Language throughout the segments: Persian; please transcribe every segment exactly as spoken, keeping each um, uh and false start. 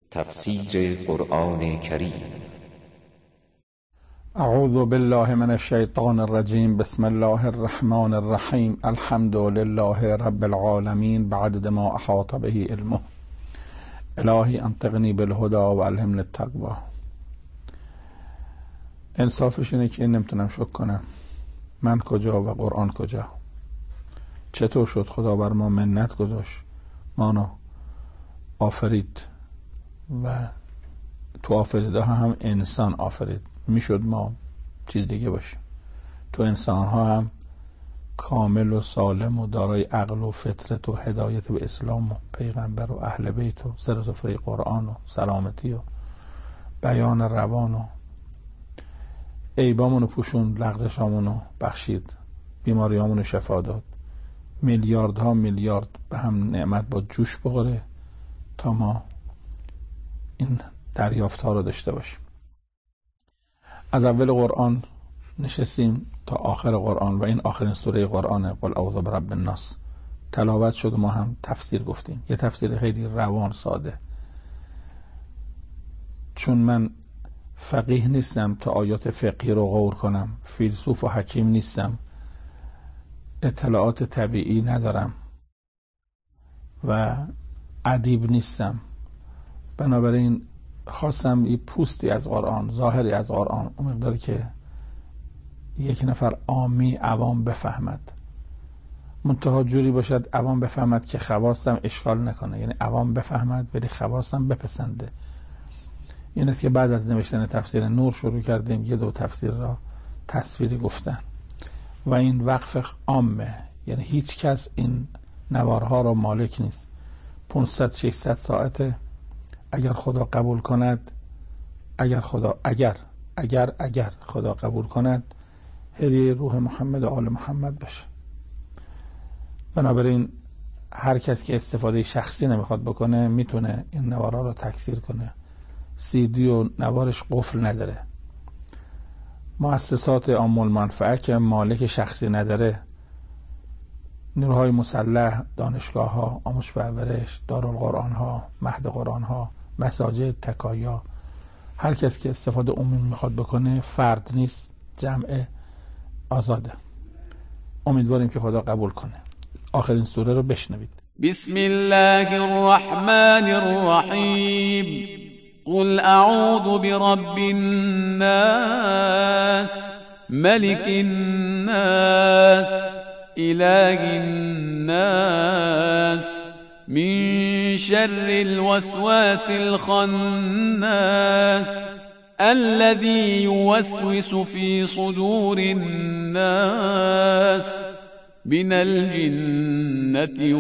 تفسیر قرآن کریم. اعوذ بالله من الشیطان الرجیم. بسم الله الرحمن الرحیم. الحمد لله رب العالمین بعدد ما احاط به علمه. الهی انطقنی بالهدى و الهمنی التقوی. انصافش اینه که نمیتونم شکر کنم من کجا و قرآن کجا. چطور شد خدا بر ما منت گذاشت، مانو آفرید و تو آفریده ها هم انسان آفرید. میشد ما چیز دیگه باشیم. تو انسان ها هم کامل و سالم و دارای عقل و فطرت و هدایت به اسلام و پیغمبر و اهل بیت و سر و سفره قرآن و سلامتی و بیان روان و عیبامونو پوشون، لغزشامونو بخشید، بیماریامونو شفا داد. میلیاردها میلیارد به هم نعمت با جوش بخوره تا ما این دریافت ها رو داشته باشیم. از اول قرآن نشستیم تا آخر قرآن و این آخرین سوره قرآن، قل اعوذ برب الناس، تلاوت شد و ما هم تفسیر گفتیم. یه تفسیر خیلی روان ساده، چون من فقیه نیستم تا آیات فقهی رو غور کنم، فیلسوف و حکیم نیستم، اطلاعات طبیعی ندارم و ادیب نیستم. بنابراین خواستم یه پوستی از قرآن، ظاهری از قرآن، اون مقداری که یک نفر عامی عوام بفهمد، منتها جوری باشد عوام بفهمد که خواستم اشغال نکنه، یعنی عوام بفهمد ولی خواستم بپسنده. این است که بعد از نوشتن تفسیر نور شروع کردیم یه دو تفسیر را تصویری گفتن و این وقف عامه، یعنی هیچ کس این نوارها را مالک نیست. پانصد ششصد ساعته. اگر خدا قبول کند، اگر خدا اگر اگر اگر خدا قبول کند، هدیه روح محمد و آل محمد باشه. بنابراین هر کس که استفاده شخصی نمیخواد بکنه میتونه این نوارها رو تکثیر کنه. سی دی و نوارش قفل نداره. مؤسسات عام المنفعه که مالک شخصی نداره، نیروهای مسلح، دانشگاه ها، آموزش و پرورش، دارالقرآن ها، مهد قرآن ها، مساجد، تکایا، هر کس که استفاده عمومی میخواد بکنه، فرد نیست، جمع آزاده. امیدواریم که خدا قبول کنه. آخرین سوره رو بشنوید. بسم الله الرحمن الرحیم. قل اعوذ برب الناس ملك الناس اله الناس من شر الوسواس الخناس الذي يوسوس في صدور الناس من الجنة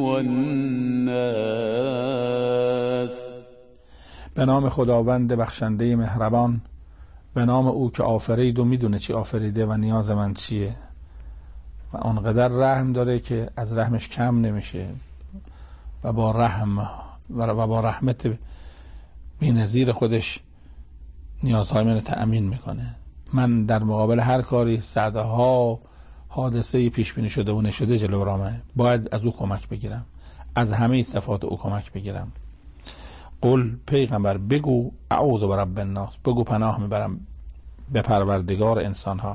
والناس. به نام خداوند بخشنده مهربان، به نام او که آفرید و میدونه چی آفریده و نیاز من چیه و آنقدر رحم داره که از رحمش کم نمیشه و با رحم و با رحمت بی‌نظیر خودش نیازهای من تأمین میکنه. من در مقابل هر کاری صدها حادثه پیش بینی شده و نشده جلو رامه، باید از او کمک بگیرم، از همه صفات او کمک بگیرم. قل پیغمبر بگو اعوذ برب الناس، بگو پناه میبرم به پروردگار انسان ها.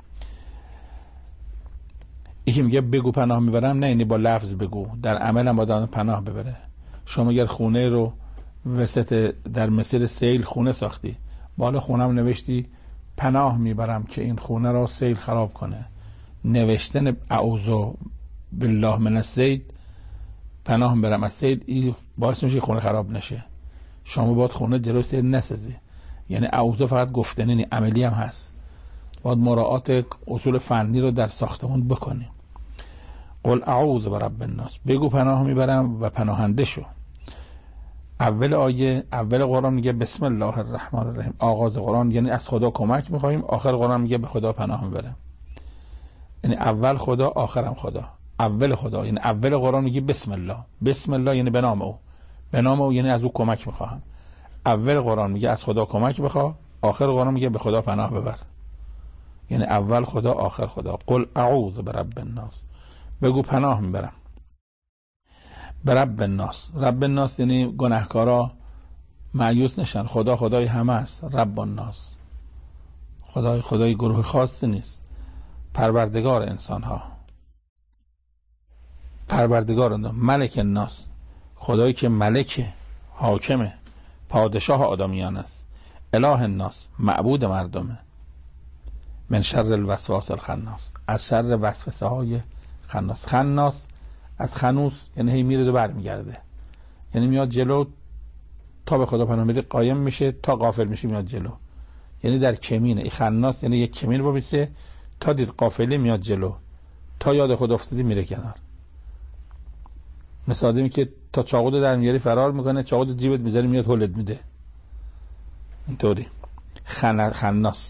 یکی میگه بگو پناه میبرم، نه، اینی با لفظ بگو، در عمل هم باید پناه ببره. شما اگر خونه رو وسط در مسیر سیل خونه ساختی، بالا خونم نوشتی پناه میبرم که این خونه رو سیل خراب کنه، نوشتن اعوذ بالله من السیل، پناه میبرم از سیل، این باعث میشه خونه خراب نشه. شما باید خونه جلوی سیل نسازی. یعنی اعوذ فقط گفتنی نی، عملی هم هست. باید مراعات اصول فنی رو در ساختمون بکنیم. قل اعوذ برب الناس، بگو پناه میبرم و پناهنده شو. اول آیه، اول قرآن میگه بسم الله الرحمن الرحیم، آغاز قرآن، یعنی از خدا کمک میخوایم. آخر قرآن میگه به خدا پناه میبرم، یعنی اول خدا آخرم خدا. اول خدا یعنی اول قرآن میگه بسم الله، بسم الله یعنی به نام او، به نام او یعنی از او کمک میخواهم. اول قرآن میگه از خدا کمک بخوا، آخر قرآن میگه به خدا پناه ببر، یعنی اول خدا آخر خدا. قل اعوذ برب الناس، بگو پناه میبرم به رب الناس. رب الناس یعنی گناهکارا مایوس نشن. خدا خدای همه است، رب الناس. خدای خدای گروه خاصی نیست، پروردگار انسان ها، پروردگار انسان، ملک الناس، خدایی که ملک، حاکمه، پادشاه آدمیان است. اله الناس، معبود مردمه. من شر الوسواس الخناس، از شر وسوسه های خناس. خناس از خنوس یعنی هی میره و برمیگرده، یعنی میاد جلو تا به خدا پناه میره، قایم میشه تا غافل میشه میاد جلو، یعنی در کمینه. این خناس یعنی یک کمین رو بیسته، تا دید قافلی میاد جلو، تا یاد خود افتادی میره کنار. مثل آدمی که تا چاقو در میاری فرار میکنه، چاقو جیبت میذاری میاد هولت میده. اینطوری خن... خناس.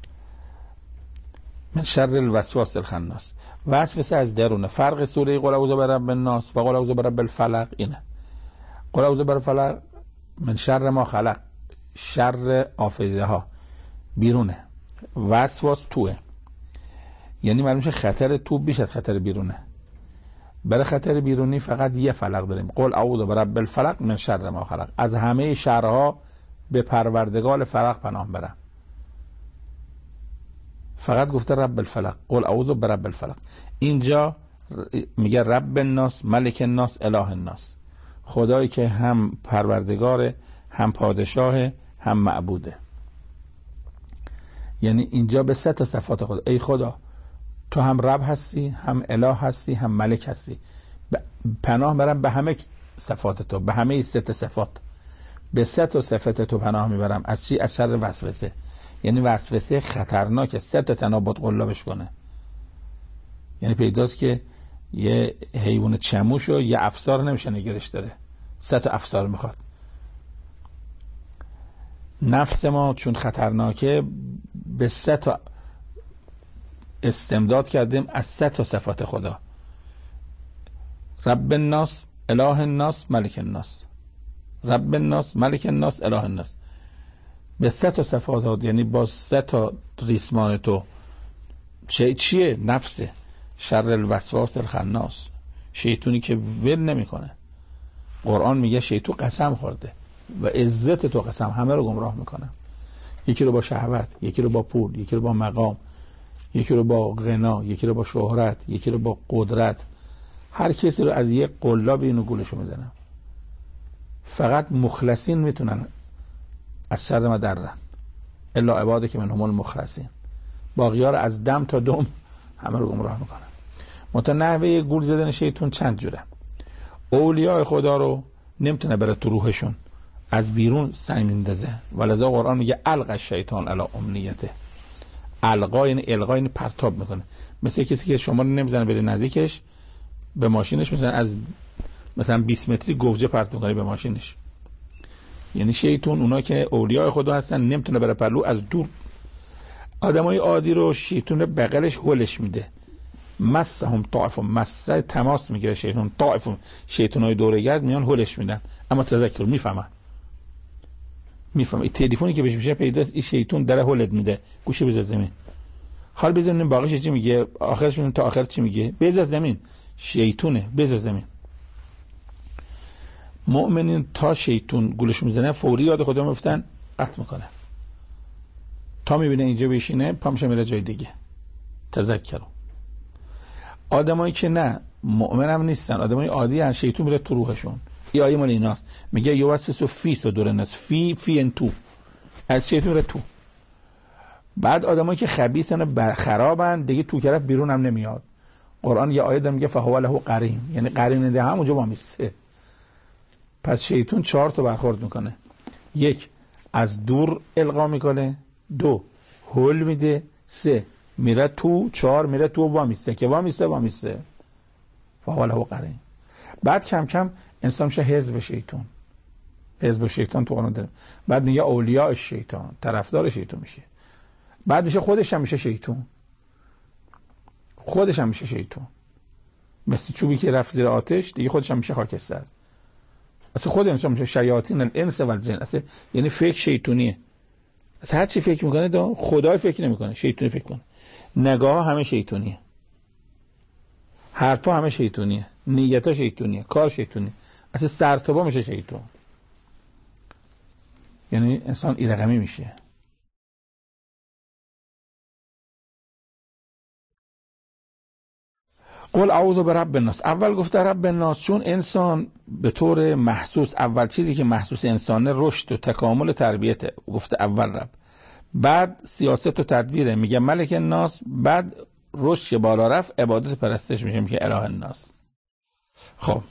من شر الوسواس الخناس. وسوسه از درونه. فرق سوره قل اعوذ برب الناس و قل اعوذ برب الفلق اینه. قل اعوذ برب الفلق من شر ما خلق، شر آفریده ها بیرونه. وسواس توه، یعنی معلوم میشه خطر تو بیش از خطر بیرونه. برای خطر بیرونی فقط یه فلق داریم، قل اعوذ برب الفلق من شر ما خلق. از همه شرها به پروردگار فلق پناه برم. فقط گفته رب الفلق، قل اعوذ برب الفلق. اینجا میگه رب الناس، ملک الناس، اله الناس، خدایی که هم پروردگاره، هم پادشاه، هم معبوده. یعنی اینجا به سه تا صفات خدا. ای خدا تو هم رب هستی، هم اله هستی، هم ملک هستی. پناه برم به همه صفات تو، به همه سه تا صفات، به سه تا صفات تو پناه میبرم. از چی؟ از شر وسوسه. یعنی وسوسه خطرناکه، سه تا تنابط قلابش کنه. یعنی پیداست که یه حیوان چموش و یه افسار نمیشه نگرش داره، سه تا افسار میخواد. نفس ما چون خطرناکه به سه تا استمداد کردیم از سه تا صفات خدا: رب الناس، اله الناس، ملک الناس. رب الناس، ملک الناس، اله الناس. به سه تا صفات، یعنی با سه تا ریسمان تو. چه چیه؟ نفسه. شر الوسواس الخناس، شیطونی که ول نمیکنه. قرآن میگه شیطون قسم خورده و عزت تو قسم، همه رو گمراه میکنه. یکی رو با شهوت، یکی رو با پول، یکی رو با مقام، یکی رو با غنا، یکی رو با شهرت، یکی رو با قدرت. هر کسی رو از یک قلاب اینو گولشو میزنه. فقط مخلصین میتونن از شر ما درن، الا عباده که منهم المخلصین. باقی‌ها رو از دم تا دم همه رو گمراه میکنن. متنوع گول زدن شیطون چند جوره. اولیاء خدا رو نمیتونه بره تو روحشون، از بیرون سنگ میندازه. ولذا قرآن میگه القى الشیطان علی امنیته. القا یعنی القا یعنی پرتاب میکنه. مثل کسی که شما رو نمیزنه بره نزدیکش، به ماشینش مثلا از مثلا بیست متری گوجه پرت میکنه به ماشینش. یعنی شیطون، اونا که اولیاء خدا هستن، نمیتونه بره پلو، از دور. آدمای عادی رو شیطون بغلش هولش میده. مسهم طائف، مسه تماس میگیره شیطون، طائف شیطونای دوره‌گرد میان هولش میدن. اما تذکر میفهمه میفهمه این تلفنی که بهش میشه پیداست این شیطون داره هولت میده، گوشه بذار زمین. حال بزنین باقیش چی میگه، آخرش میگه تا آخر چی میگه، بذار زمین. شیطونه، بذار زمین. مؤمنین تا شیطون گولش میزنه فوری یاد خدا میفتن، قطع میکنه. تا میبینه اینجا بشینه پامشه میره جای دیگه. تذکروا. آدمایی که نه مؤمن هم نیستن، آدمای عادی هستن، شیطون میره تو روحشون. این آیه مال ایناست، میگه یوسوس فی صدور الناس، فی فی ان تو، از شیطون میره تو. بعد آدمایی که خبیثن خرابن دیگه تو طرف بیرون هم نمیاد. قرآن یه آیه داره میگه فهو له قرین، یعنی قرین ده همونجا وامیسته. پس شیطون چهار تا برخورد میکنه: یک، از دور القا میکنه، دو، هول میده، سه، میره تو، چهار، میره تو وامیسته. که وامیسته وامیسته فهو له قرین. بعد کم کم انسان میشه حزب شیطان. حزب شیطان تو قرآن داره. بعد میگه اولیاء شیطان، طرفدار شیطان میشه. بعد میشه خودش هم میشه شیطان. خودش هم میشه شیطان. مثل چوبی که رفت زیر آتش دیگه خودش هم میشه خاکستر. اصلا خود انسان میشه شیاطین الانس و الجن. اصلا یعنی فکر شیطونیه. اصلا هر چی فکر میکنه دا خدای فکر نمیکنه، شیطانی فکر کنه. نگاه همه شیطونیه، حرفا همه شیطونیه، نیتا شیطونیه، کار شیطونیه. اصلا سرتوبا میشه شیطان. یعنی انسان این رقمی میشه. قل اعوذ برب الناس. اول گفته رب الناس چون انسان به طور محسوس اول چیزی که محسوس انسانه رشد و تکامل تربیته، گفته اول رب، بعد سیاست و تدبیره میگه ملک الناس، بعد رشد بالا رفت عبادت پرستش میشه میگه اله الناس. خب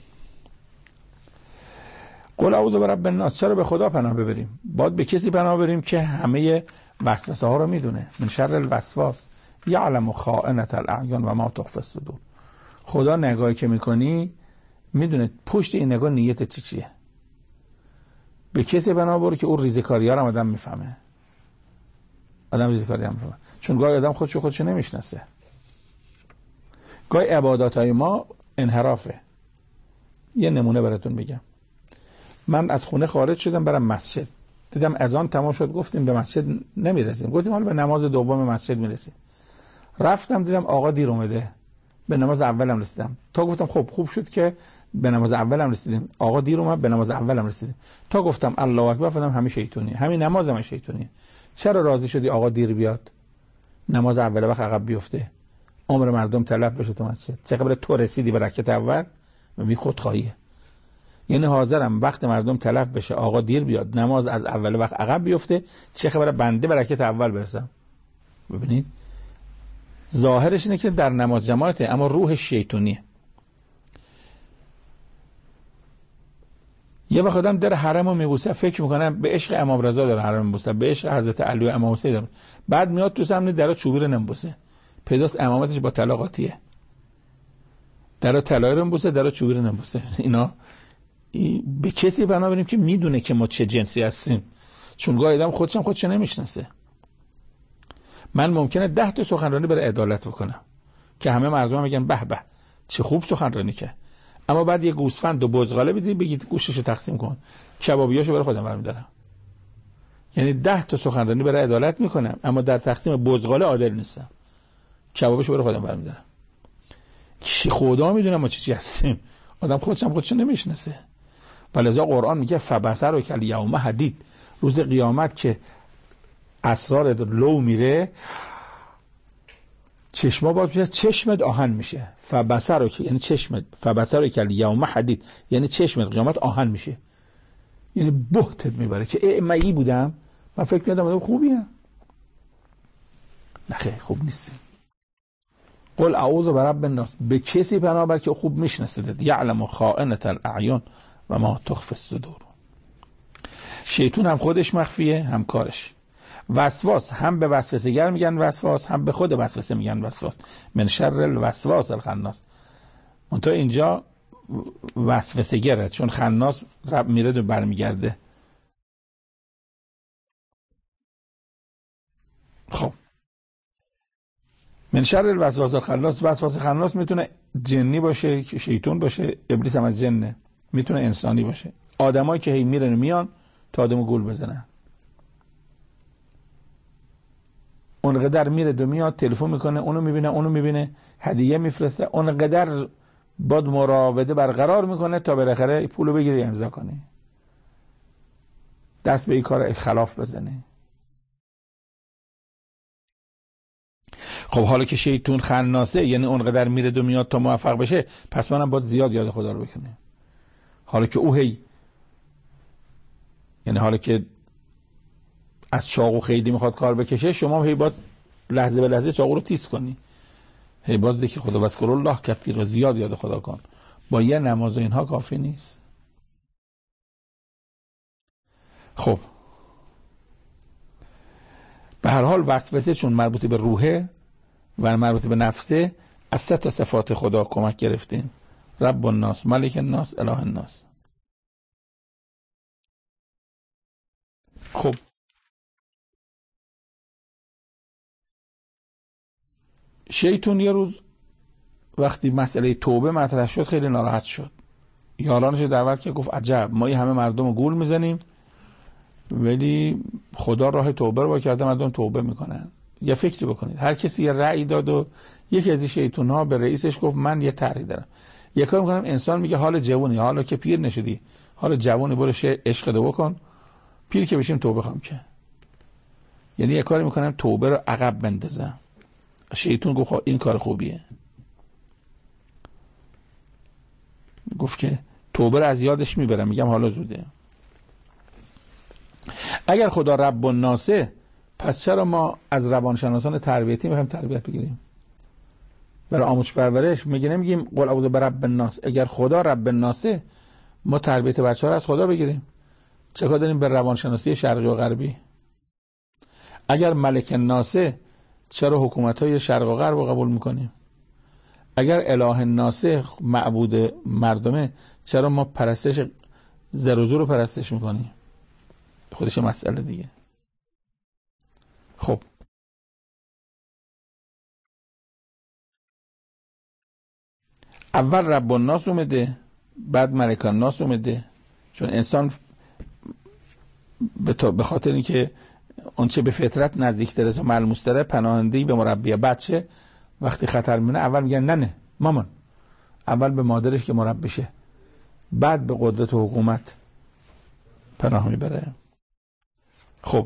قل اعوذ برب الناس، چرا به خدا پناه ببریم؟ باید به کسی پناه ببریم که همه وسوسه ها رو میدونه. من شر الوسواس یعلم خائنة الاعین و ما تخفی الصدور. خدا نگاهی که میکنی میدونه پشت این نگاه نیت چی چیه. به کسی پناه ببر که اون ریزکاری ها رو آدم میفهمه. آدم ریزکاری هم میفهمه، چون گاهی آدم خودشو خودشو نمیشناسه. گاهی عبادات های ما انحرافه. یه نمونه براتون بگم. من از خونه خارج شدم برم مسجد، دیدم اذان تمام شد، گفتیم به مسجد نمیرسیم، گفتیم حالا به نماز دوم مسجد میرسیم. رفتم دیدم آقا دیر اومده، به نماز اولم رسیدم. تا گفتم خب خوب شد که به نماز اولم رسیدیم، آقا دیر اومد به نماز اولم رسیدیم. تا گفتم الله اکبر فهمیدم همین شیطونیه، همین نمازم هم شیطونیه. چرا راضی شدی آقا دیر بیاد، نماز اول وقت عقب بیفته، عمر مردم تلف بشه تو مسجد؟ چه قبل تو رسیدی به رکعت اول؟ ببین خودخواهیه. یعنی حاضرم وقت مردم تلف بشه آقا دیر بیاد، نماز از اول وقت عقب بیفته، چه خبره بنده به رکعت اول برسم. ببینید ظاهرش اینه که در نماز جماعته، اما روح شیطونیه. یه وقت آدم در حرمو میبوسه فکر میکنه به عشق امام رضا در حرم میبوسه، به عشق حضرت علی و امام حسین داره. بعد میاد تو سامنے درا چوبی رو نمیبوسه، پیداست امامتش با طلاقاتیه، درا طلایی رو میبوسه، درا چوبی رو نمیبوسه. اینا به کسی پناه بریم که میدونه که ما چه جنسی هستیم، چون گاهی آدم خودش هم خودش نمیشناسه. من ممکنه ده تا سخنرانی برای عدالت بکنم که همه مردم میگن به به چه خوب سخنرانی که، اما بعد یه گوسفند و بزغاله بدی بگید گوشتشو تقسیم کن، کبابیاشو برای خودم برمی‌دارم. یعنی ده تا سخنرانی برای عدالت میکنم، اما در تقسیم بزغاله عادل نیستم، کبابشو برای خودم برمی‌دارم. چی خدا میدونه ما چی چی هستیم، آدم خودش هم خودش نمیشناسه. ولذا قرآن میگه فبصر کل یوم حدید، روز قیامت که اسرار لو میره چشما باز میشه، چشمت آهن میشه. فبصر که یعنی چشمت، فبصر کل یوم حدید یعنی چشمت قیامت آهن میشه، یعنی بهتت میبره که ای من ای بودم، من فکر می‌کردم آدم خوبیم. نه خیلی خوب نیستیم. قل اعوذ برب الناس، به کسی پناه بر که خوب میشناسه، یعلم خائنة الاعین و ما تخفی الصدور. شیطان هم خودش مخفیه هم کارش. وسواس هم به وسوسه گر میگن وسواس، هم به خود وسوسه میگن وسواس. من شر الوسواس الخناس. منتها اینجا وسوسه گره، چون خناس رب میره و برمیگرده. خب من شر الوسواس الخناس، وسواس خناس میتونه جنی باشه که شیطان باشه، ابلیس هم از جنه، میتونه انسانی باشه. آدمایی که هی میرن میان تا آدمو گول بزنن، اونقدر میره دو میاد، تلفن میکنه، اونو میبینه اونو میبینه، هدیه میفرسته، اونقدر باد مراوده برقرار میکنه تا بالاخره پولو بگیری امضا کنی، دست به این کار خلاف بزنی. خب حالا که شیطان خناسه، یعنی اونقدر میره دو میاد تا موفق بشه، پس منم باید زیاد یاد خدا رو بکنیم. حالا که او هی، یعنی حالا که از چاقو خیلی میخواد کار بکشه، شما هی باید لحظه به لحظه چاقو رو تیز کنی، هی باید ذکر خدا و اذکر الله کثیر، زیاد یاد خدا کن. با یه نماز و اینها کافی نیست. خب به هر حال وسوسه چون مربوط به روحه و مربوط به نفسه، از سه تا صفات خدا کمک گرفتیم: رب الناس، ملک الناس، اله الناس. خب شیطان یه روز وقتی مسئله توبه مطرح شد خیلی ناراحت شد، یارانش دعوت که گفت عجب ما این همه مردم رو گول میزنیم ولی خدا راه توبه رو با کرده، مردم توبه میکنن. یه فکری بکنید، هر کسی یه رأی داد و یکی از این شیطان ها به رئیسش گفت من یه طرحی دارم، یه کار میکنم. انسان میگه حال جوونی، حالا که پیر نشدی، حال جوونی برو عشق دو بکن، پیر که بشیم توبه خواهم که، یعنی یه کاری میکنم توبه رو عقب بندازم. شیطان گفت این کار خوبیه، گفت که توبه رو از یادش میبرم. میگم حالا زوده. اگر خدا رب الناسه، پس چرا ما از روانشناسان تربیتی میخوایم تربیت بگیریم؟ برای آموزش پرورش میگه نمیگیم قل اعوذ برب الناس. اگر خدا رب الناسه، ما تربیت بچه ها رو از خدا بگیریم. چه کار داریم به روانشناسی شرقی و غربی؟ اگر ملک الناسه، چرا حکومت های شرق و غرب رو قبول میکنیم؟ اگر اله الناسه، معبود مردمه، چرا ما پرستش زر و زور رو پرستش میکنیم؟ خودش مسئله دیگه. خب اول رب الناس اومده، بعد ملک الناس اومده، چون انسان به خاطر اینکه اون چه به فطرت نزدیک‌تره و ملموس‌تره پناهنده‌ای به مربی بچه وقتی خطر میونه اول میگن نه نه مامان، اول به مادرش که مربی شه، بعد به قدرت و حکومت پناه میبره. خب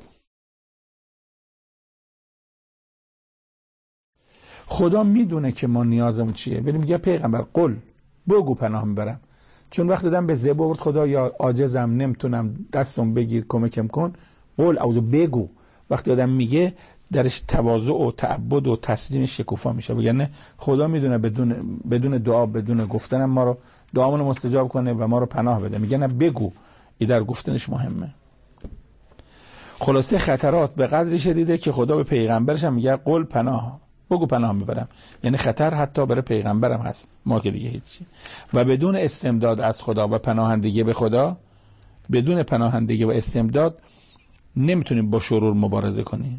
خدا میدونه که ما نیازمون چیه، ولی میگه پیغمبر قل بگو پناه میبرم. چون وقت دادم به زبور خدا یا عاجزم نمیتونم دستم بگیر کمکم کن، قل او بگو. وقتی آدم میگه درش تواضع و تعبد و تسلیم شکوفا میشه. بگن خدا میدونه بدون بدون دعا بدون گفتنم ما رو دعامون رو مستجاب کنه و ما رو پناه بده. میگه نه بگو، این در گفتنش مهمه. خلاصه خطرات به قدری شدیده که خدا به پیغمبرش هم میگه قل پناه، بگو پناه میبرم. یعنی خطر حتی برای پیغمبرم هست، ما که دیگه هیچی. و بدون استمداد از خدا و پناهندگی به خدا، بدون پناهندگی و استمداد نمیتونیم با شرور مبارزه کنیم.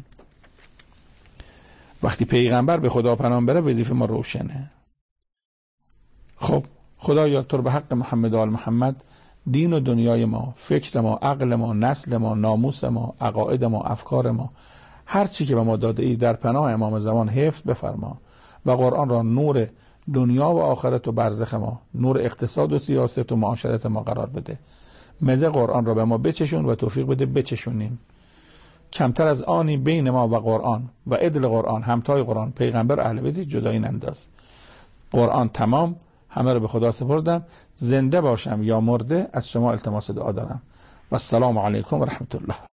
وقتی پیغمبر به خدا پناه بره وظیفه ما روشنه. خب خدایا تو رو به حق محمد و آل محمد دین و دنیای ما، فکر ما، عقل ما، نسل ما، ناموس ما، عقاید ما، افکار ما، هر چی که به ما داده ای در پناه امام زمان حفظ بفرما و قرآن را نور دنیا و آخرت و برزخ ما، نور اقتصاد و سیاست و معاشرت ما قرار بده. مزه قرآن را به ما بچشون و توفیق بده بچشونیم. کمتر از آنی بین ما و قرآن و عدل قرآن، همتای قرآن، پیغمبر، اهل بیت جدایی ننداز. قرآن تمام، همه رو به خدا سپردم. زنده باشم یا مرده از شما التماس دعا دارم. و السلام علیکم و رحمت الله.